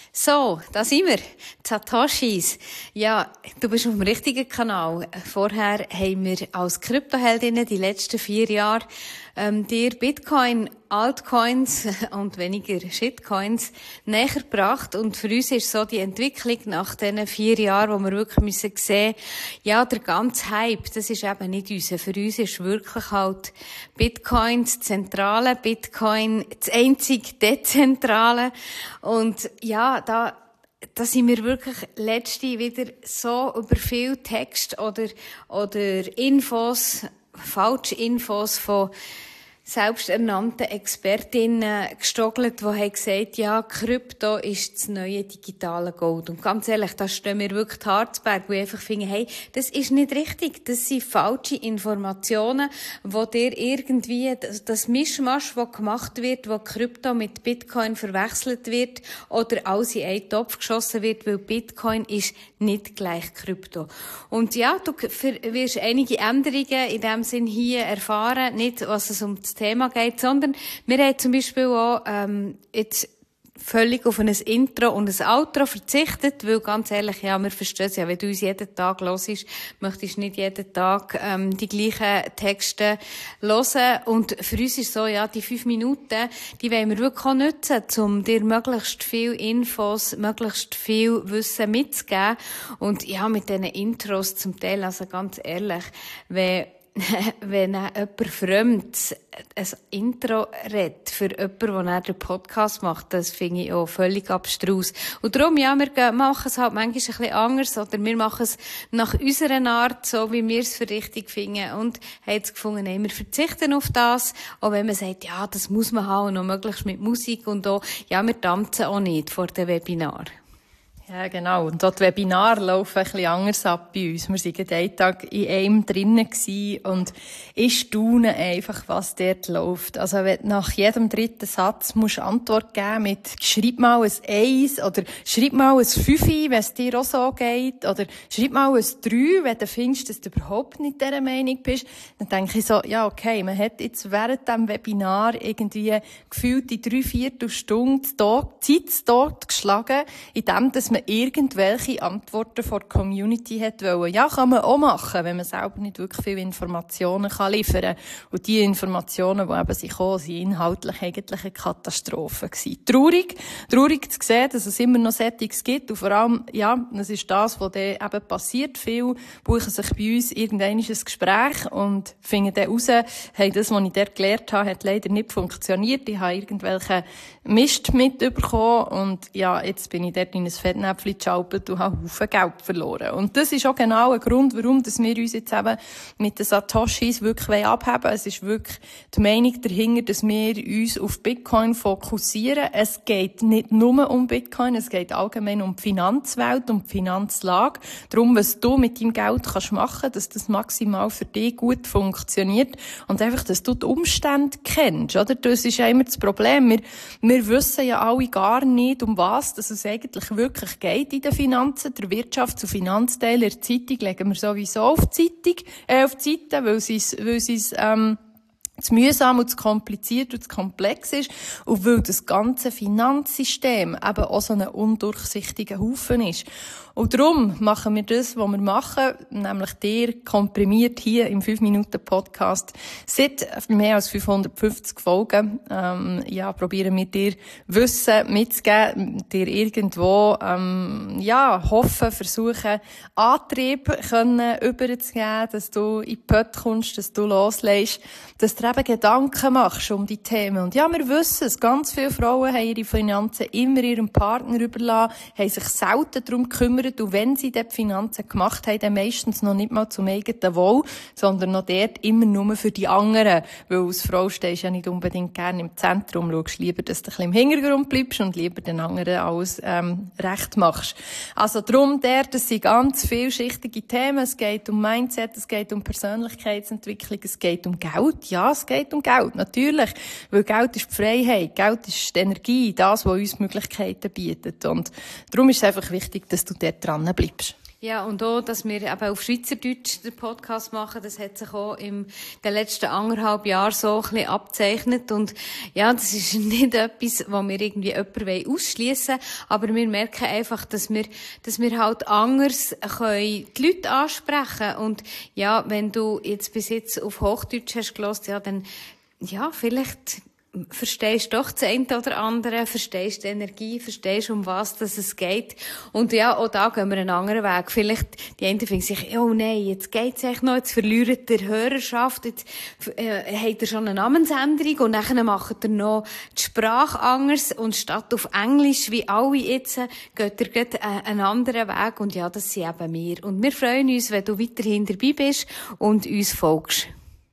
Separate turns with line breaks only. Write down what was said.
So, da sind wir. Satoshis. Ja, du bist auf dem richtigen Kanal. Vorher haben wir als Kryptoheldinnen die letzten 4 Jahre dir Bitcoin, Altcoins und weniger Shitcoins näher gebracht. Und für uns ist so die Entwicklung nach diesen 4 Jahren, wo wir wirklich müssen sehen, ja, der ganze Hype, das ist eben nicht unser. Für uns ist wirklich halt Bitcoin das Zentrale, Bitcoin das einzig Dezentrale. Und ja, da sind wir wirklich letzte wieder so über viel Text oder Infos, falsche Infos von selbsternannten Expertinnen gestoggelt, die haben gesagt, ja, Krypto ist das neue digitale Gold. Und ganz ehrlich, da stehen wir wirklich die Harzberg, wo ich einfach finde, hey, das ist nicht richtig. Das sind falsche Informationen, wo dir irgendwie das Mischmasch, das gemacht wird, wo Krypto mit Bitcoin verwechselt wird oder alles in einen Topf geschossen wird, weil Bitcoin ist nicht gleich Krypto. Und ja, du wirst einige Änderungen in dem Sinn hier erfahren, nicht was es um das Thema geht, sondern wir haben zum Beispiel auch jetzt völlig auf ein Intro und ein Outro verzichtet, weil ganz ehrlich, ja, wir verstehen es ja, wenn du uns jeden Tag hörst, möchtest du nicht jeden Tag die gleichen Texte hören. Und für uns ist so, ja, die 5 Minuten, die wollen wir wirklich auch nutzen, um dir möglichst viel Infos, möglichst viel Wissen mitzugeben. Und ja, mit diesen Intros zum Teil, also ganz ehrlich, wenn jemand fremd ein Intro redet für jemanden, der den Podcast macht, das finde ich auch völlig abstrus. Und darum, ja, wir machen es halt manchmal ein bisschen anders, oder wir machen es nach unserer Art, so wie wir es für richtig finden. Und haben jetzt gefunden, nein, wir verzichten auf das, auch wenn man sagt, ja, das muss man haben, noch möglichst mit Musik und auch, ja, wir tanzen auch nicht vor dem Webinar.
Ja, genau. Und dort Webinare laufen ein bisschen anders ab bei uns. Wir waren einen Tag in einem drinnen und ich staune einfach, was dort läuft. Also, wenn du nach jedem 3. Satz musst Antwort geben mit, schreib mal ein 1 oder schreib mal ein 5, wenn es dir auch so geht, oder schreib mal ein 3, wenn du findest, dass du überhaupt nicht dieser Meinung bist, dann denke ich so, ja, okay, man hat jetzt während diesem Webinar irgendwie gefühlt in 3/4 Stunde die Zeit dort geschlagen, indem dass man irgendwelche Antworten von der Community hat wollen. Ja, kann man auch machen, wenn man selber nicht wirklich viele Informationen liefern kann. Und die Informationen, die eben sich kommen, sind inhaltlich eigentlich eine Katastrophe gewesen. Traurig zu sehen, dass es immer noch Settings gibt. Und vor allem, ja, das ist das, was dann eben passiert. Viele buchen sich bei uns irgendein Gespräch und finden dann raus, hey, das, was ich dort gelernt habe, hat leider nicht funktioniert. Ich habe irgendwelche Mist mitbekommen und ja, jetzt bin ich dort in ein Fettnäpfchen geschaupelt und habe Haufen Geld verloren. Und das ist auch genau ein Grund, warum dass wir uns jetzt eben mit den Satoshis wirklich abheben wollen. Es ist wirklich die Meinung dahinter, dass wir uns auf Bitcoin fokussieren. Es geht nicht nur um Bitcoin, es geht allgemein um die Finanzwelt, um die Finanzlage. Darum, was du mit deinem Geld kannst machen, dass das maximal für dich gut funktioniert und einfach, dass du die Umstände kennst, oder? Das ist ja immer das Problem. Wir wissen ja alle gar nicht, um was dass es eigentlich wirklich geht in den Finanzen. Der Wirtschafts- und Finanzteil der Zeitung legen wir sowieso auf die Seite, weil sie es zu mühsam und zu kompliziert und zu komplex ist und weil das ganze Finanzsystem eben auch so ein undurchsichtiger Haufen ist. Und darum machen wir das, was wir machen, nämlich dir komprimiert hier im 5-Minuten-Podcast seit mehr als 550 Folgen, probieren wir dir Wissen mitzugeben, dir irgendwo, hoffen, versuchen, Antrieb können überzugeben, dass du in die Pötte kommst, dass du loslässt, dass du eben Gedanken machst um die Themen. Und ja, wir wissen es, ganz viele Frauen haben ihre Finanzen immer ihrem Partner überlassen, haben sich selten darum gekümmert, und wenn sie dort die Finanzen gemacht haben, dann meistens noch nicht mal zum eigenen Wohl, sondern noch dort immer nur für die anderen. Weil als Frau stehst du ja nicht unbedingt gerne im Zentrum, schaust lieber, dass du ein bisschen im Hintergrund bleibst und lieber den anderen alles recht machst. Also darum das sind ganz vielschichtige Themen. Es geht um Mindset, es geht um Persönlichkeitsentwicklung, es geht um Geld. Ja, es geht um Geld, natürlich. Weil Geld ist die Freiheit, Geld ist die Energie, das, was uns Möglichkeiten bietet. Und darum ist es einfach wichtig, dass du dort dran bleibst.
Ja, und auch, dass wir eben auf Schweizerdeutsch den Podcast machen, das hat sich auch in den letzten 1,5 Jahren so ein bisschen abzeichnet. Und ja, das ist nicht etwas, wo wir irgendwie jemanden ausschliessen wollen, aber wir merken einfach, dass wir halt anders können die Leute ansprechen. Und ja, wenn du jetzt bis jetzt auf Hochdeutsch hast gehört, ja, dann, ja, vielleicht verstehst doch das eine oder andere, verstehst die Energie, verstehst, um was dass es geht. Und ja, auch da gehen wir einen anderen Weg. Vielleicht, die einen finden sich, oh nein, jetzt geht's echt noch, jetzt verliert der Hörerschaft, jetzt hat er schon eine Namensänderung und dann macht er noch die Sprache anders und statt auf Englisch, wie alle jetzt, geht er einen anderen Weg und ja, das sind eben wir. Und wir freuen uns, wenn du weiterhin dabei bist und uns folgst.